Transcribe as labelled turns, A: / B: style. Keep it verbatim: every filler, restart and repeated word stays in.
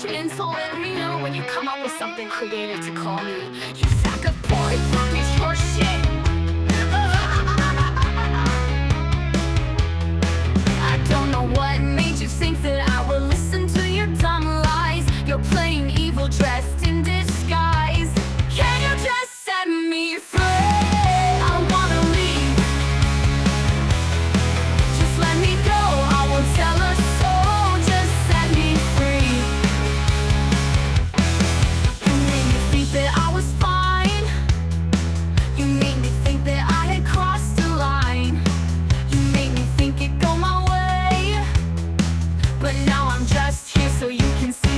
A: your insult and me know when you come up with something creative to call me. You sack of boy, it's your shit. I don't know what made you think that I would listen to your dumb lies. You're playing evil dressed in disguise. Can you just set me free? I wanna leave. Just let me go, I won't tell a soul. Just set me free. You made me think that I was fine. You made me think that I had crossed the line. You made me think it'd go my way, but now I'm just here so you can see